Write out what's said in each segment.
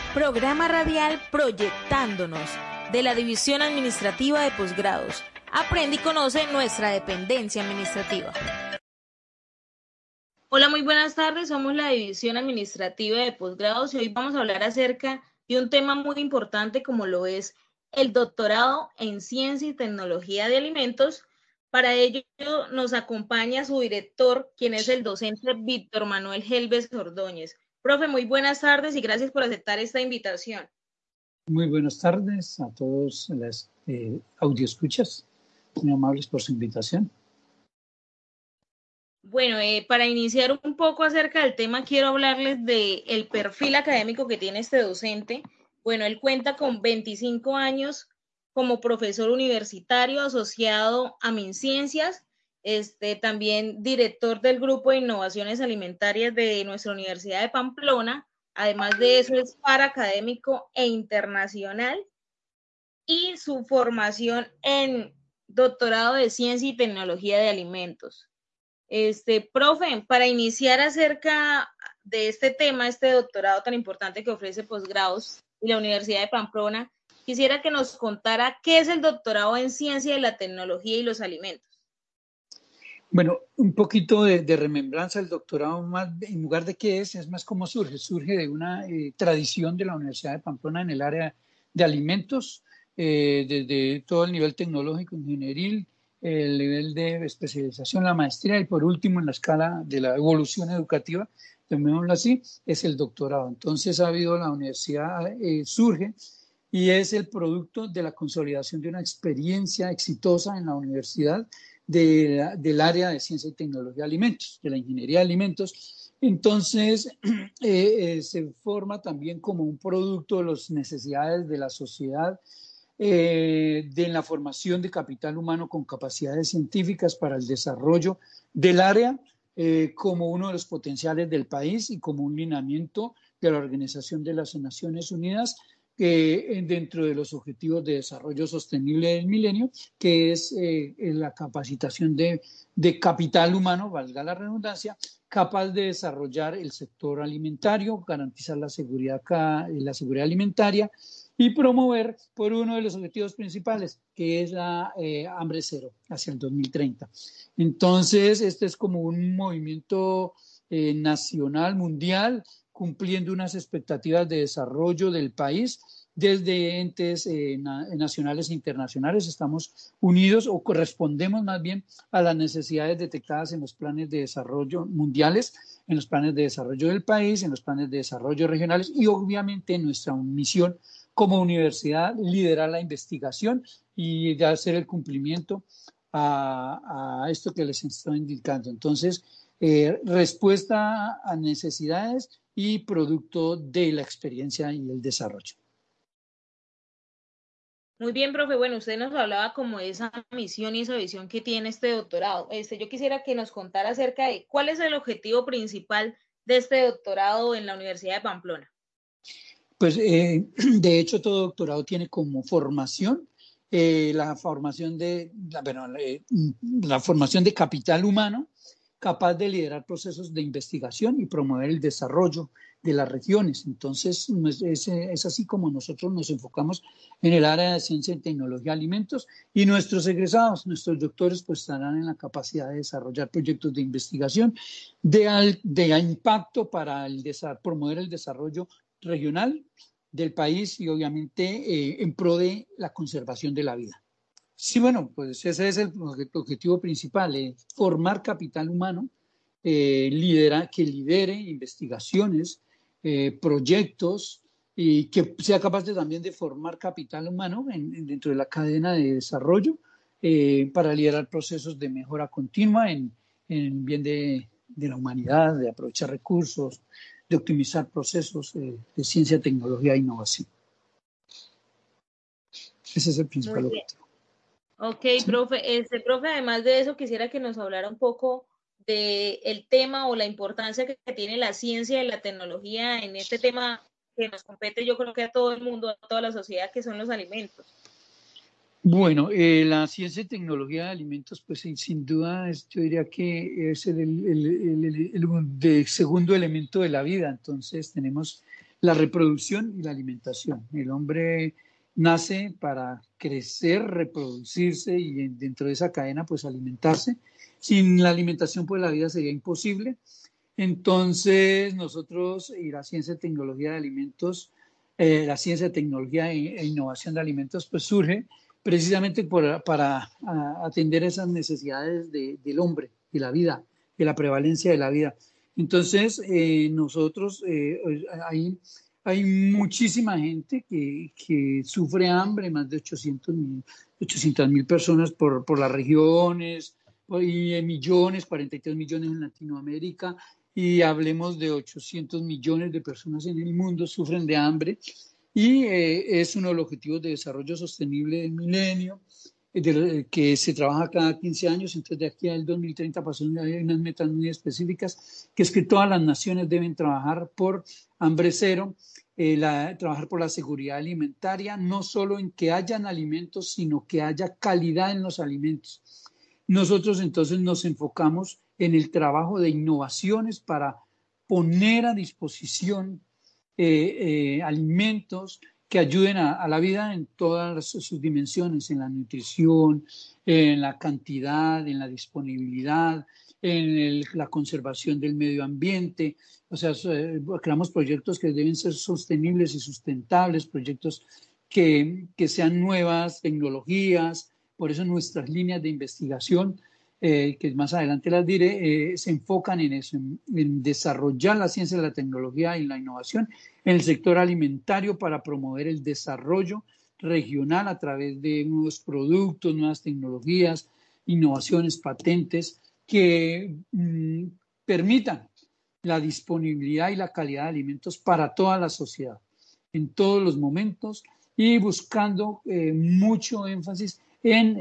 Programa radial Proyectándonos, de la División Administrativa de Posgrados. Aprende y conoce nuestra dependencia administrativa. Hola, muy buenas tardes. Somos la División Administrativa de Posgrados y hoy vamos a hablar acerca de un tema muy importante como lo es el doctorado en Ciencia y Tecnología de Alimentos. Para ello nos acompaña su director, quien es el docente Víctor Manuel Helves Ordóñez. Profe, muy buenas tardes y gracias por aceptar esta invitación. Muy buenas tardes a todos las audioescuchas, muy amables por su invitación. Bueno, para iniciar un poco acerca del tema, quiero hablarles del perfil académico que tiene este docente. Bueno, él cuenta con 25 años como profesor universitario asociado a MinCiencias, también director del Grupo de Innovaciones Alimentarias de nuestra Universidad de Pamplona. Además de eso, es académico e internacional y su formación en doctorado de Ciencia y Tecnología de Alimentos. Profe, para iniciar acerca de este tema, este doctorado tan importante que ofrece Posgrados y la Universidad de Pamplona, quisiera que nos contara qué es el doctorado en Ciencia de la Tecnología y los Alimentos. Bueno, un poquito de remembranza del doctorado, más en lugar de qué es más cómo surge. Surge de una tradición de la Universidad de Pamplona en el área de alimentos, desde todo el nivel tecnológico, ingenieril, el nivel de especialización, la maestría y por último en la escala de la evolución educativa, llamémoslo así, es el doctorado. Entonces ha habido la universidad, surge y es el producto de la consolidación de una experiencia exitosa en la universidad del área de ciencia y tecnología de alimentos, de la ingeniería de alimentos. Entonces, se forma también como un producto de las necesidades de la sociedad, de la formación de capital humano con capacidades científicas para el desarrollo del área, como uno de los potenciales del país y como un lineamiento de la Organización de las Naciones Unidas, dentro de los Objetivos de Desarrollo Sostenible del Milenio, que es la capacitación de capital humano, valga la redundancia, capaz de desarrollar el sector alimentario, garantizar la seguridad alimentaria y promover por uno de los objetivos principales, que es la hambre cero hacia el 2030. Entonces, este es como un movimiento nacional, mundial, cumpliendo unas expectativas de desarrollo del país desde entes nacionales e internacionales. Estamos unidos o correspondemos más bien a las necesidades detectadas en los planes de desarrollo mundiales, en los planes de desarrollo del país, en los planes de desarrollo regionales y obviamente en nuestra misión como universidad, liderar la investigación y de hacer el cumplimiento a esto que les estoy indicando. Entonces, respuesta a necesidades y producto de la experiencia y el desarrollo. Muy bien, profe. Bueno, usted nos hablaba como de esa misión y esa visión que tiene este doctorado. Yo quisiera que nos contara acerca de cuál es el objetivo principal de este doctorado en la Universidad de Pamplona. Pues de hecho todo doctorado tiene como formación la formación de capital humano capaz de liderar procesos de investigación y promover el desarrollo de las regiones. Entonces, es así como nosotros nos enfocamos en el área de ciencia y tecnología de alimentos y nuestros egresados, nuestros doctores, pues estarán en la capacidad de desarrollar proyectos de investigación de impacto para promover el desarrollo regional del país y obviamente en pro de la conservación de la vida. Sí, bueno, pues ese es el objetivo principal, formar capital humano, que lidere investigaciones, proyectos y que sea capaz también de formar capital humano dentro de la cadena de desarrollo para liderar procesos de mejora continua en bien de la humanidad, de aprovechar recursos, de optimizar procesos de ciencia, tecnología e innovación. Ese es el principal objetivo. Ok, ¿sí? Profe, además de eso, quisiera que nos hablara un poco del tema o la importancia que tiene la ciencia y la tecnología en este tema que nos compete, yo creo que a todo el mundo, a toda la sociedad, que son los alimentos. Bueno, la ciencia y tecnología de alimentos, pues sin duda yo diría que es el segundo elemento de la vida. Entonces tenemos la reproducción y la alimentación. El hombre nace para crecer, reproducirse y dentro de esa cadena pues alimentarse. Sin la alimentación pues la vida sería imposible. Entonces nosotros y la ciencia y tecnología de alimentos, la ciencia, tecnología e innovación de alimentos pues surge precisamente para atender esas necesidades del hombre, de la vida, de la prevalencia de la vida. Entonces, nosotros, hay muchísima gente que sufre hambre, más de 800.000 personas por las regiones, y millones, 43 millones en Latinoamérica, y hablemos de 800 millones de personas en el mundo sufren de hambre, y es uno de los objetivos de desarrollo sostenible del milenio, que se trabaja cada 15 años. Entonces de aquí al 2030 hay unas metas muy específicas, que es que todas las naciones deben trabajar por hambre cero, trabajar por la seguridad alimentaria, no solo en que hayan alimentos, sino que haya calidad en los alimentos. Nosotros entonces nos enfocamos en el trabajo de innovaciones para poner a disposición alimentos que ayuden a la vida en todas sus dimensiones, en la nutrición, en la cantidad, en la disponibilidad, en la conservación del medio ambiente. O sea, creamos proyectos que deben ser sostenibles y sustentables, proyectos que sean nuevas tecnologías. Por eso nuestras líneas de investigación, que más adelante las diré, se enfocan en eso, en desarrollar la ciencia, la tecnología y la innovación en el sector alimentario para promover el desarrollo regional a través de nuevos productos, nuevas tecnologías, innovaciones, patentes que permitan la disponibilidad y la calidad de alimentos para toda la sociedad en todos los momentos, y buscando mucho énfasis en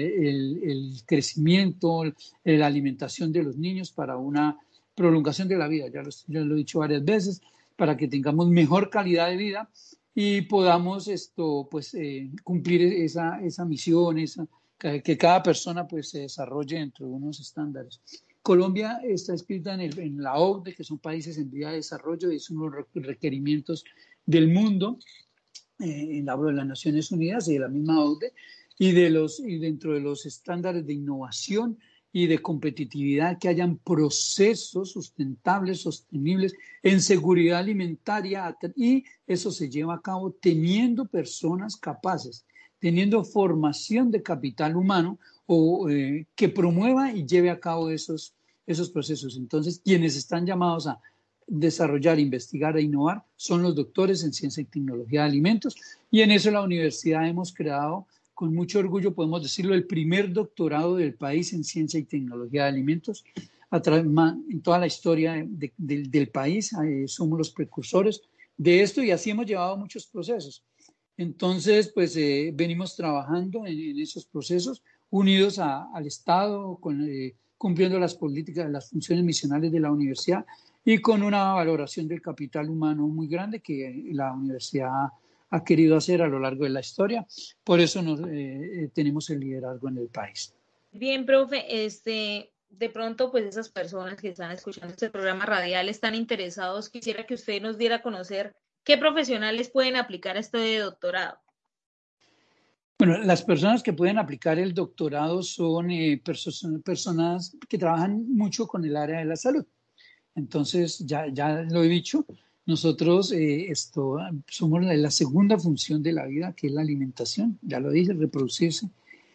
el crecimiento, la alimentación de los niños para una prolongación de la vida. Ya lo he dicho varias veces, para que tengamos mejor calidad de vida y podamos cumplir esa misión, que cada persona pues se desarrolle dentro de unos estándares. Colombia está escrita en la OCDE, que son países en vía de desarrollo, y es uno de los requerimientos del mundo, en de las Naciones Unidas y de la misma OCDE, y dentro de los estándares de innovación y de competitividad, que hayan procesos sustentables, sostenibles en seguridad alimentaria, y eso se lleva a cabo teniendo personas capaces, teniendo formación de capital humano que promueva y lleve a cabo esos procesos. Entonces, quienes están llamados a desarrollar, investigar e innovar son los doctores en ciencia y tecnología de alimentos, y en eso la universidad hemos creado, con mucho orgullo podemos decirlo, el primer doctorado del país en ciencia y tecnología de alimentos. En toda la historia del país somos los precursores de esto, y así hemos llevado muchos procesos. Entonces, pues venimos trabajando en esos procesos, unidos al Estado, cumpliendo las políticas, las funciones misionales de la universidad, y con una valoración del capital humano muy grande que la universidad ha querido hacer a lo largo de la historia. Por eso tenemos el liderazgo en el país. Bien, profe, de pronto, pues esas personas que están escuchando este programa radial están interesados. Quisiera que usted nos diera a conocer qué profesionales pueden aplicar este doctorado. Bueno, las personas que pueden aplicar el doctorado son personas que trabajan mucho con el área de la salud. Entonces, ya lo he dicho, nosotros somos la segunda función de la vida, que es la alimentación. Ya lo dije, reproducirse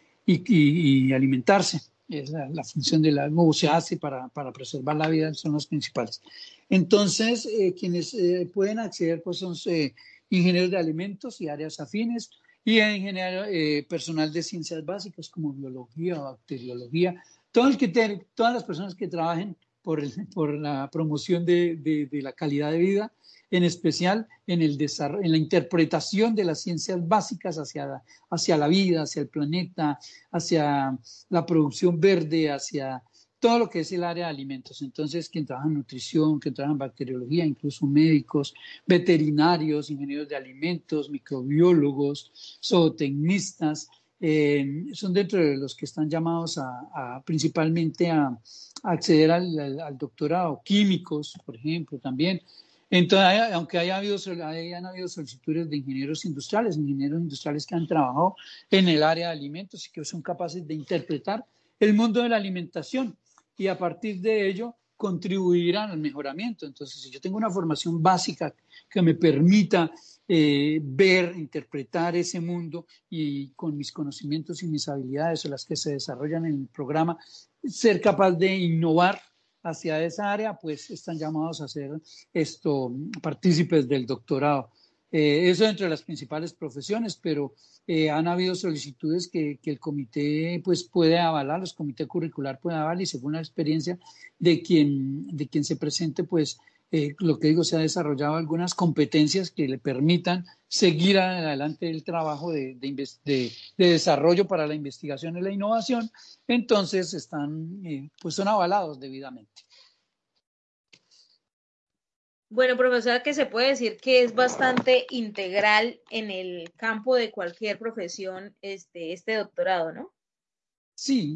y alimentarse. Es la función de cómo se hace para preservar la vida, son las principales. Entonces, quienes pueden acceder pues son ingenieros de alimentos y áreas afines, y en general personal de ciencias básicas como biología, bacteriología, todas las personas que trabajen por la promoción de la calidad de vida, en especial en la interpretación de las ciencias básicas hacia la vida, hacia el planeta, hacia la producción verde, hacia todo lo que es el área de alimentos. Entonces, quien trabaja en nutrición, quien trabaja en bacteriología, incluso médicos, veterinarios, ingenieros de alimentos, microbiólogos, zootecnistas, son dentro de los que están llamados principalmente a acceder al doctorado. Químicos, por ejemplo, también. Entonces, aunque hayan habido solicitudes de ingenieros industriales que han trabajado en el área de alimentos y que son capaces de interpretar el mundo de la alimentación y a partir de ello contribuirán al mejoramiento. Entonces, si yo tengo una formación básica que me permita ver, interpretar ese mundo y con mis conocimientos y mis habilidades o las que se desarrollan en el programa, ser capaz de innovar hacia esa área, pues están llamados a ser partícipes del doctorado. Eso dentro de las principales profesiones, pero han habido solicitudes que el comité pues, puede avalar, los comités curricular puede avalar y según la experiencia de quien se presente, pues lo que digo, se ha desarrollado algunas competencias que le permitan seguir adelante el trabajo de desarrollo para la investigación y la innovación, entonces pues son avalados debidamente. Bueno, profesora, que se puede decir que es bastante integral en el campo de cualquier profesión este doctorado, ¿no? Sí.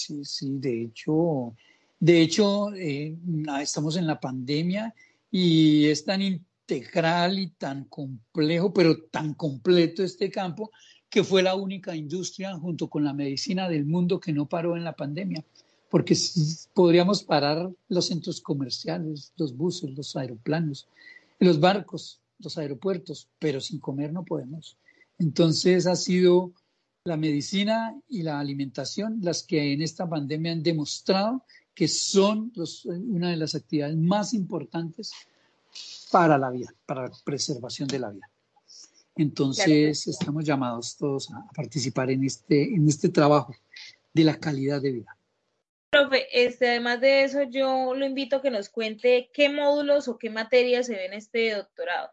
De hecho, estamos en la pandemia y es tan integral y tan complejo, pero tan completo este campo, que fue la única industria junto con la medicina del mundo que no paró en la pandemia. Porque podríamos parar los centros comerciales, los buses, los aeroplanos, los barcos, los aeropuertos, pero sin comer no podemos. Entonces ha sido la medicina y la alimentación las que en esta pandemia han demostrado que son una de las actividades más importantes para la vida, para la preservación de la vida. Entonces estamos llamados todos a participar en este trabajo de la calidad de vida. Profe, además de eso, yo lo invito a que nos cuente qué módulos o qué materias se ven en este doctorado.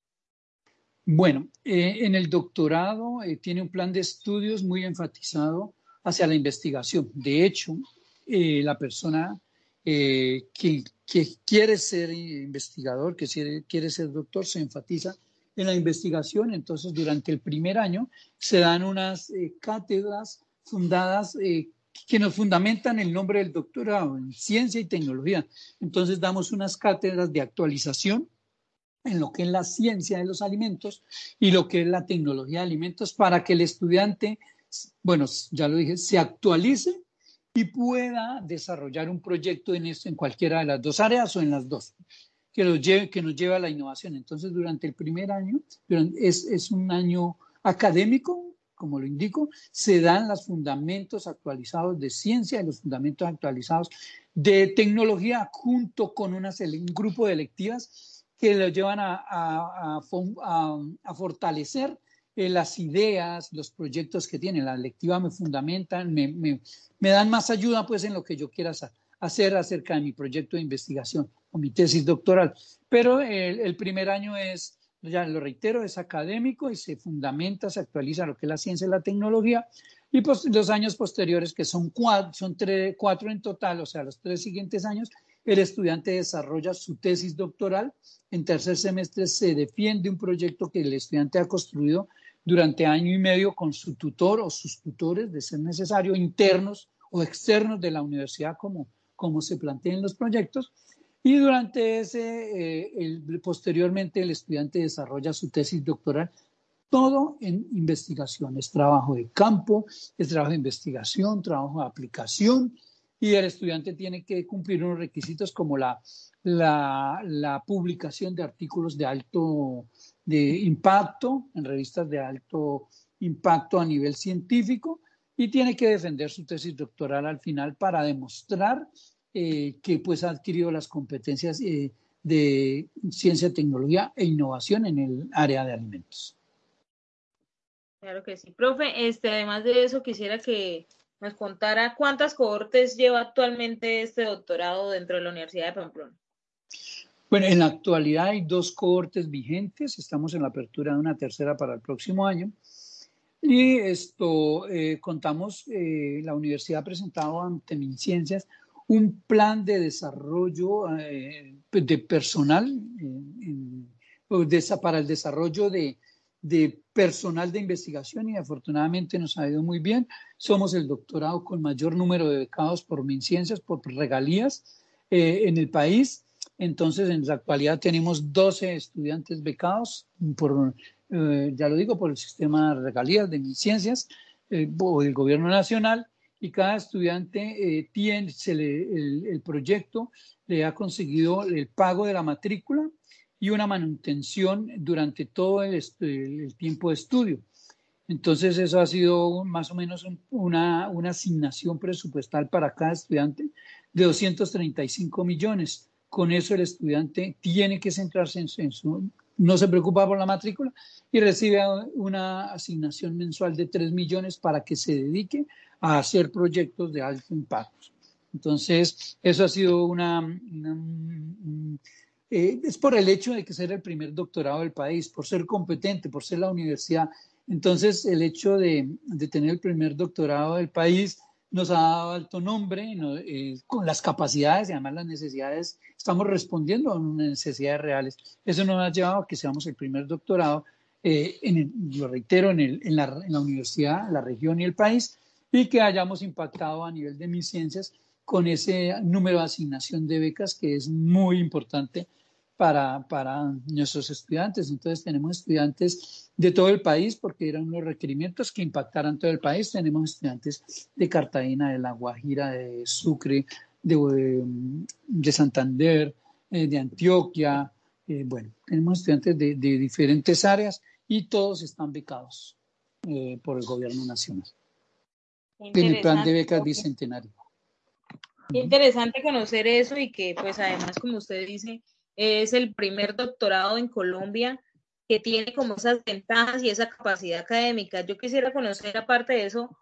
Bueno, en el doctorado tiene un plan de estudios muy enfatizado hacia la investigación. De hecho, la persona que quiere ser investigador, que quiere ser doctor, se enfatiza en la investigación. Entonces, durante el primer año se dan unas cátedras fundadas que nos fundamentan el nombre del doctorado en ciencia y tecnología. Entonces, damos unas cátedras de actualización en lo que es la ciencia de los alimentos y lo que es la tecnología de alimentos para que el estudiante, bueno, ya lo dije, se actualice y pueda desarrollar un proyecto en cualquiera de las dos áreas o en las dos, que nos lleve a la innovación. Entonces, durante el primer año, es un año académico, como lo indico, se dan los fundamentos actualizados de ciencia y los fundamentos actualizados de tecnología junto con un grupo de electivas que lo llevan a fortalecer las ideas, los proyectos que tienen. La electiva me fundamentan, me dan más ayuda pues en lo que yo quiera hacer acerca de mi proyecto de investigación o mi tesis doctoral. Pero el primer año es, ya lo reitero, es académico y se fundamenta, se actualiza lo que es la ciencia y la tecnología. Y pues los años posteriores, que son cuatro en total, o sea, los 3 siguientes años, el estudiante desarrolla su tesis doctoral. En tercer semestre se defiende un proyecto que el estudiante ha construido durante año y medio con su tutor o sus tutores, de ser necesario, internos o externos de la universidad, como se plantean los proyectos. Y durante posteriormente el estudiante desarrolla su tesis doctoral, todo en investigación. Es trabajo de campo, es trabajo de investigación, trabajo de aplicación, y el estudiante tiene que cumplir unos requisitos como la publicación de artículos de impacto en revistas de alto impacto a nivel científico y tiene que defender su tesis doctoral al final para demostrar que pues, ha adquirido las competencias de ciencia, tecnología e innovación en el área de alimentos. Claro que sí. Profe, además de eso, quisiera que nos contara cuántas cohortes lleva actualmente este doctorado dentro de la Universidad de Pamplona. Bueno, en la actualidad hay 2 cohortes vigentes, estamos en la apertura de una tercera para el próximo año. Y contamos, la universidad ha presentado ante MinCiencias un plan de desarrollo de personal para el desarrollo de personal de investigación y afortunadamente nos ha ido muy bien. Somos el doctorado con mayor número de becados por MinCiencias, por regalías en el país. Entonces, en la actualidad tenemos 12 estudiantes becados ya lo digo, por el sistema de regalías de ciencias o del gobierno nacional, y cada estudiante el proyecto le ha conseguido el pago de la matrícula y una manutención durante todo el tiempo de estudio. Entonces, eso ha sido más o menos una asignación presupuestal para cada estudiante de 235 millones. Con eso el estudiante tiene que centrarse no se preocupa por la matrícula y recibe una asignación mensual de 3 millones para que se dedique a hacer proyectos de alto impacto. Entonces, eso ha sido es por el hecho de que ser el primer doctorado del país, por ser competente, por ser la universidad. Entonces, el hecho de tener el primer doctorado del país nos ha dado alto nombre, con las capacidades y además las necesidades, estamos respondiendo a unas necesidades reales. Eso nos ha llevado a que seamos el primer doctorado, lo reitero, en la universidad, la región y el país, y que hayamos impactado a nivel de mis ciencias con ese número de asignación de becas que es muy importante para nuestros estudiantes. Entonces tenemos estudiantes de todo el país porque eran unos requerimientos que impactaran todo el país. Tenemos estudiantes de Cartagena, de La Guajira, de Sucre, de Santander, de Antioquia. Bueno, tenemos estudiantes de diferentes áreas y todos están becados por el gobierno nacional en el plan de becas bicentenario. Qué interesante conocer eso y que pues además, como usted dice, es el primer doctorado en Colombia que tiene como esas ventajas y esa capacidad académica. Yo quisiera conocer, aparte de eso,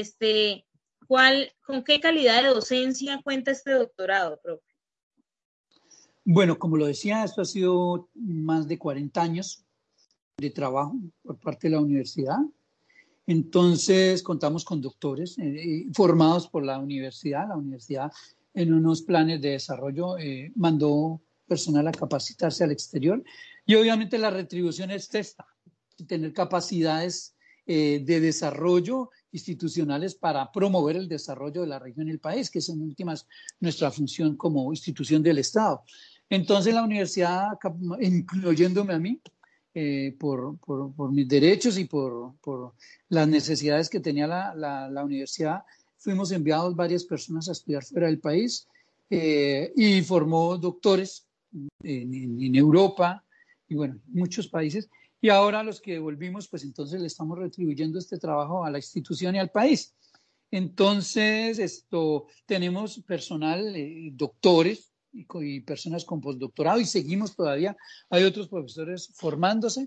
¿con qué calidad de docencia cuenta este doctorado, profe? Bueno, como lo decía, esto ha sido más de 40 años de trabajo por parte de la universidad. Entonces, contamos con doctores formados por la universidad. La universidad, en unos planes de desarrollo, mandó personal a capacitarse al exterior. Y obviamente la retribución es esta, tener capacidades de desarrollo institucionales para promover el desarrollo de la región y el país, que es en últimas nuestra función como institución del Estado. Entonces, la universidad, incluyéndome a mí, por mis derechos y por las necesidades que tenía la universidad, fuimos enviados varias personas a estudiar fuera del país y formó doctores en Europa y bueno, muchos países. Y ahora los que volvimos, pues entonces le estamos retribuyendo este trabajo a la institución y al país. Entonces, tenemos personal, doctores y personas con postdoctorado y seguimos todavía. Hay otros profesores formándose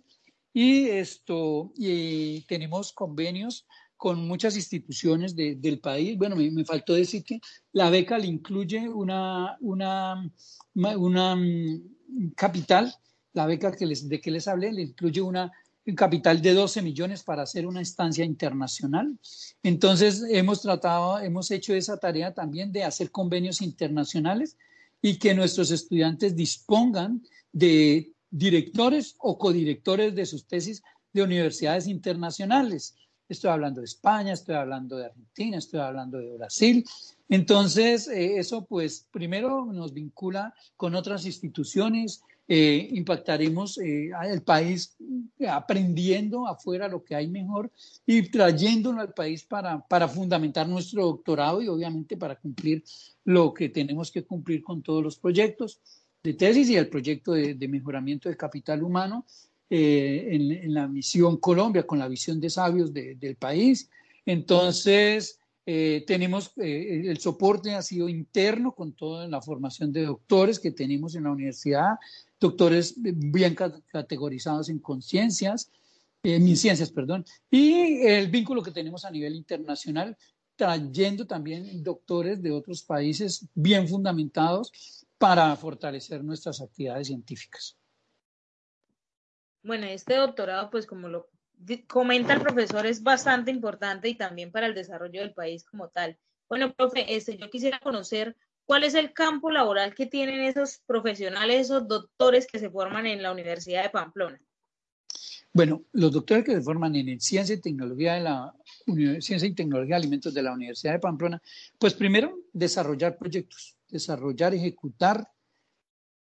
y tenemos convenios con muchas instituciones del país. Bueno, me faltó decir que la beca le incluye una capital, la beca de que les hablé, le incluye un capital de 12 millones para hacer una estancia internacional. Entonces, hemos hecho esa tarea también de hacer convenios internacionales y que nuestros estudiantes dispongan de directores o codirectores de sus tesis de universidades internacionales. Estoy hablando de España, estoy hablando de Argentina, estoy hablando de Brasil. Entonces, eso pues primero nos vincula con otras instituciones, impactaremos al país aprendiendo afuera lo que hay mejor y trayéndolo al país para fundamentar nuestro doctorado y obviamente para cumplir lo que tenemos que cumplir con todos los proyectos de tesis y el proyecto de mejoramiento del capital humano en la misión Colombia, con la visión de sabios del país. Entonces, tenemos el soporte ha sido interno con toda la formación de doctores que tenemos en la universidad, doctores bien categorizados en conciencias, mis ciencias, perdón, y el vínculo que tenemos a nivel internacional, trayendo también doctores de otros países bien fundamentados para fortalecer nuestras actividades científicas. Bueno, este doctorado, pues como lo comenta el profesor, es bastante importante y también para el desarrollo del país como tal. Bueno, profe, yo quisiera conocer cuál es el campo laboral que tienen esos profesionales, esos doctores que se forman en la Universidad de Pamplona. Bueno, los doctores que se forman en Ciencia y Tecnología Ciencia y Tecnología de Alimentos de la Universidad de Pamplona, pues primero desarrollar proyectos, ejecutar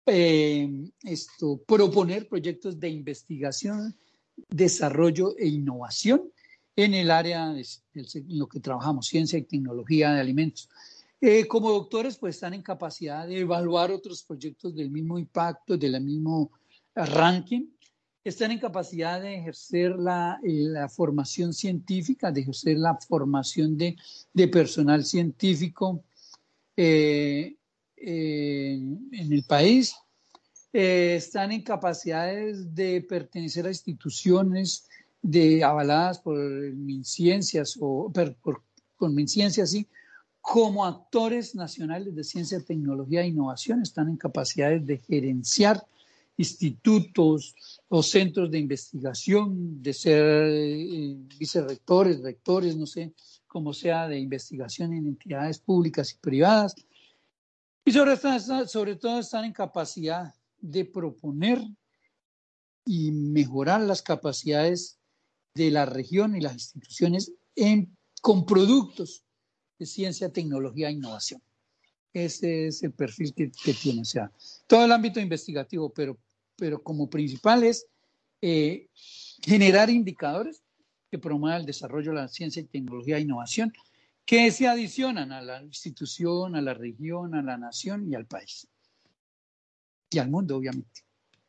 proponer proyectos de investigación, desarrollo e innovación en el área en lo que trabajamos, ciencia y tecnología de alimentos. Como doctores, pues están en capacidad de evaluar otros proyectos del mismo impacto, del mismo ranking. Están en capacidad de ejercer la formación científica, de ejercer la formación de personal científico en el país. Están en capacidades de pertenecer a instituciones avaladas por MinCiencias por MinCiencias, sí, como actores nacionales de ciencia, tecnología e innovación. Están en capacidades de gerenciar institutos o centros de investigación, de ser vicerrectores, rectores, no sé cómo sea, de investigación en entidades públicas y privadas. Y sobre todo están en capacidad de proponer y mejorar las capacidades de la región y las instituciones con productos de ciencia, tecnología e innovación. Ese es el perfil que tiene, o sea, todo el ámbito investigativo, pero como principal es generar indicadores que promuevan el desarrollo de la ciencia y tecnología e innovación, que se adicionan a la institución, a la región, a la nación y al país. Y al mundo, obviamente.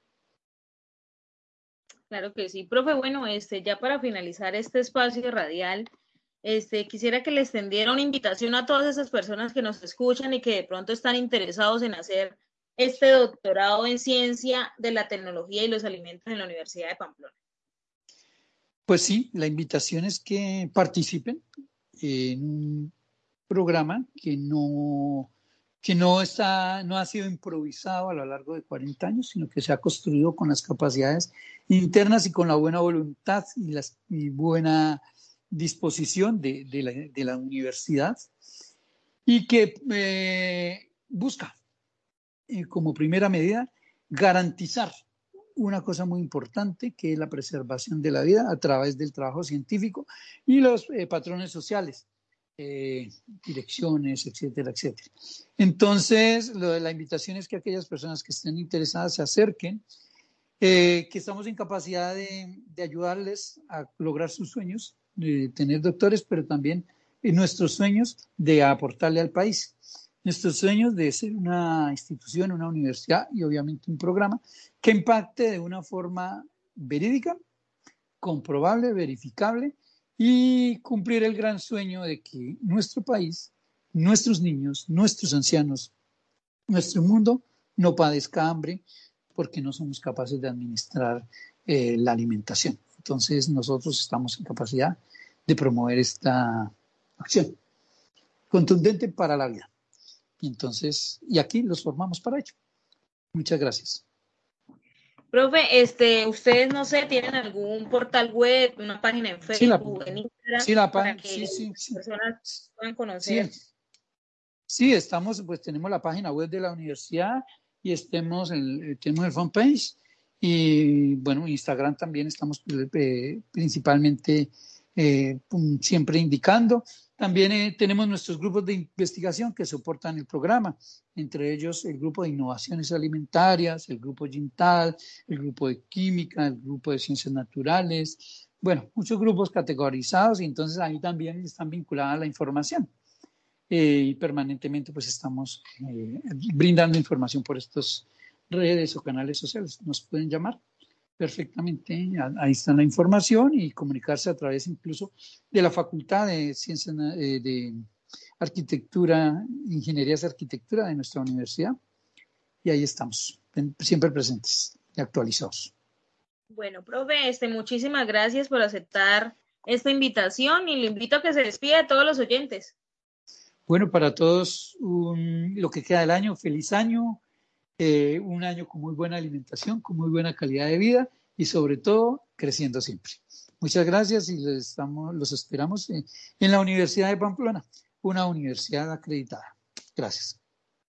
Claro que sí, profe. Bueno, ya para finalizar este espacio radial, quisiera que le extendiera una invitación a todas esas personas que nos escuchan y que de pronto están interesados en hacer este doctorado en ciencia de la tecnología y los alimentos en la Universidad de Pamplona. Pues sí, la invitación es que participen en un programa que no ha sido improvisado a lo largo de 40 años, sino que se ha construido con las capacidades internas y con la buena voluntad y buena disposición de la universidad, y que busca como primera medida garantizar una cosa muy importante, que es la preservación de la vida a través del trabajo científico y los patrones sociales, direcciones, etcétera, etcétera. Entonces, la invitación es que aquellas personas que estén interesadas se acerquen, que estamos en capacidad de ayudarles a lograr sus sueños, de tener doctores, pero también nuestros sueños de aportarle al país. Nuestros sueños de ser una institución, una universidad y obviamente un programa que impacte de una forma verídica, comprobable, verificable, y cumplir el gran sueño de que nuestro país, nuestros niños, nuestros ancianos, nuestro mundo no padezca hambre porque no somos capaces de administrar la alimentación. Entonces nosotros estamos en capacidad de promover esta acción contundente para la vida. Y aquí los formamos para ello. Muchas gracias. Profe, ustedes, no sé, ¿tienen algún portal web, una página en Facebook, en Instagram, para que las personas puedan conocer? Sí, tenemos la página web de la universidad y tenemos el fanpage, y bueno, Instagram también estamos principalmente siempre indicando. También tenemos nuestros grupos de investigación que soportan el programa, entre ellos el grupo de innovaciones alimentarias, el grupo Gintal, el grupo de química, el grupo de ciencias naturales, bueno, muchos grupos categorizados, y entonces ahí también están vinculadas la información. Y permanentemente pues estamos brindando información por estas redes o canales sociales. Nos pueden llamar perfectamente, ahí está la información, y comunicarse a través incluso de la Facultad de Ciencias de Arquitectura, Ingenierías de Arquitectura de nuestra universidad, y ahí estamos, siempre presentes y actualizados. Bueno, profe, muchísimas gracias por aceptar esta invitación, y le invito a que se despida de todos los oyentes. Bueno, para todos lo que queda del año, feliz año, un año con muy buena alimentación, con muy buena calidad de vida y sobre todo creciendo siempre. Muchas gracias, y los esperamos en la Universidad de Pamplona, una universidad acreditada. Gracias.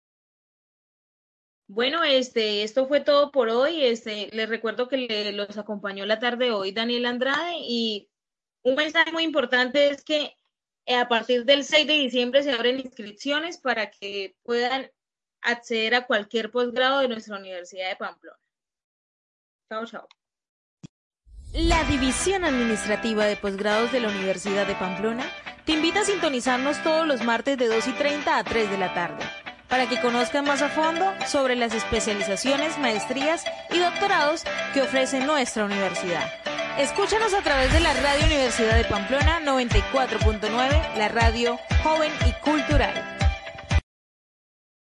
Bueno, esto fue todo por hoy. Les recuerdo que los acompañó la tarde de hoy Daniel Andrade, y un mensaje muy importante es que a partir del 6 de diciembre se abren inscripciones para que puedan acceder a cualquier posgrado de nuestra Universidad de Pamplona. Chao, chao. La División Administrativa de Posgrados de la Universidad de Pamplona te invita a sintonizarnos todos los martes de 2:30 a 3 de la tarde para que conozcan más a fondo sobre las especializaciones, maestrías y doctorados que ofrece nuestra universidad. Escúchanos a través de la Radio Universidad de Pamplona 94.9, la radio joven y cultural.